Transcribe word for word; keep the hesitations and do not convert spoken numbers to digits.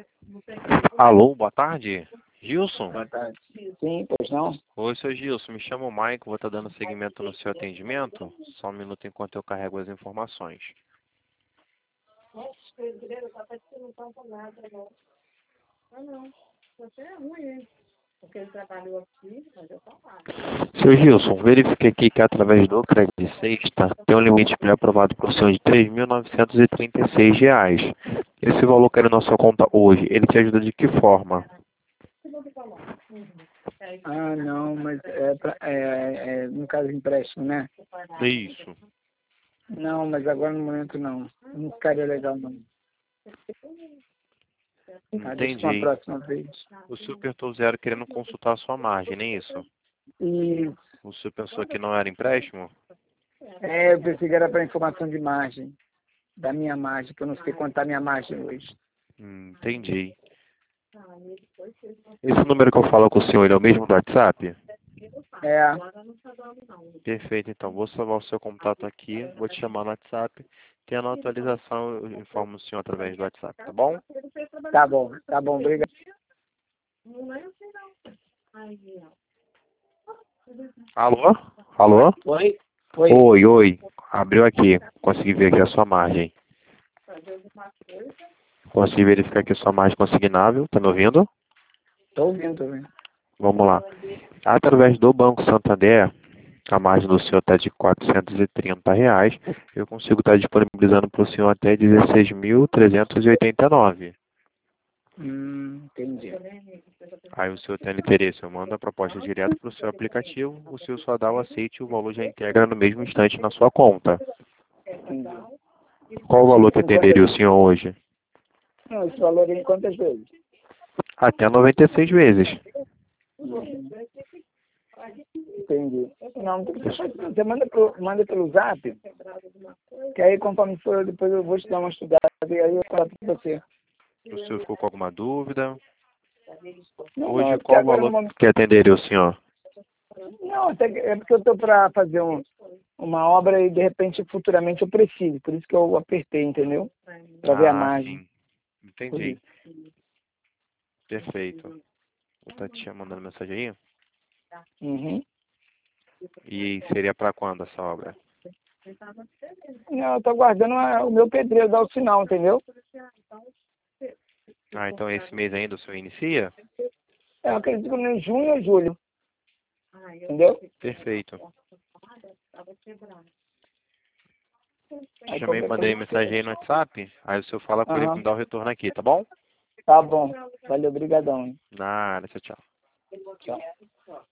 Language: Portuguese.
Alô, boa tarde. Gilson? Boa tarde. Sim, pois não? Oi, seu Gilson. Me chamo Maico, vou estar dando seguimento no seu atendimento. Só um minuto enquanto eu carrego as informações. Seu Gilson, verifiquei aqui que através do crédito de sexta tem um limite pré-aprovado para o senhor de três mil novecentos e trinta e seis reais. Esse valor que era na sua conta hoje, ele te ajuda de que forma? Ah, não, mas é, pra, é, é no caso empréstimo, né? Isso. Não, mas agora no momento não. Não ficaria legal não. Ah, deixa pra uma Entendi. próxima vez. O senhor apertou zero querendo consultar a sua margem, nem isso? E O senhor pensou que não era empréstimo? é, eu pensei que era para informação de margem. Da minha margem, que eu não sei quanto tá a minha margem hoje. Hum, entendi. Esse número que eu falo com o senhor, ele é o mesmo do WhatsApp? É, Perfeito, então. Vou salvar o seu contato aqui, vou te chamar no WhatsApp. Tendo a atualização, eu informo o senhor através do WhatsApp, tá bom? tá bom, tá bom, obrigado. Alô? Alô? Oi? Oi? Oi, oi. Abriu aqui. Consegui ver aqui a sua margem. Consegui verificar aqui a sua margem consignável. Tá me ouvindo? Tô ouvindo, tô ouvindo. Vamos lá. Através do Banco Santander, a margem do senhor está de quatrocentos e trinta reais. Eu consigo estar disponibilizando para o senhor até dezesseis mil trezentos e oitenta e nove. Hum, entendi. Aí o senhor tem interesse, eu mando a proposta direto para o seu aplicativo, o senhor só dá o aceite e o valor já integra no mesmo instante na sua conta. Entendi. Qual o valor que Em atenderia o quantas... senhor hoje? Não, esse valor é em quantas vezes? Até noventa e seis vezes. Uhum. Entendi. Não, você manda, pro, manda pelo zap, que aí conforme for, depois eu vou te dar uma estudada e aí eu falo pra você. O senhor ficou com alguma dúvida? Não, Hoje, não, é porque qual o agora no valor momento... que atenderia o senhor? Não, até que- é porque eu estou para fazer um, uma obra e de repente futuramente eu preciso, por isso que eu apertei, entendeu? Para ver a Ah, margem. sim. Por Entendi. isso. Perfeito. Vou estar te mandando mensagem aí. Uhum. E seria para quando essa obra? Não, eu estou aguardando a- o meu pedreiro dar o sinal, entendeu? Ah, então esse mês ainda o senhor inicia? Eu acredito que em junho ou julho, entendeu? Perfeito. Aí Chamei, qualquer mandei coisa. mensagem aí no WhatsApp. Aí o senhor fala com ele para Aham. me dar o retorno aqui, tá bom? Tá bom. Valeu, obrigadão, hein? Nada, tchau, tchau. Tchau.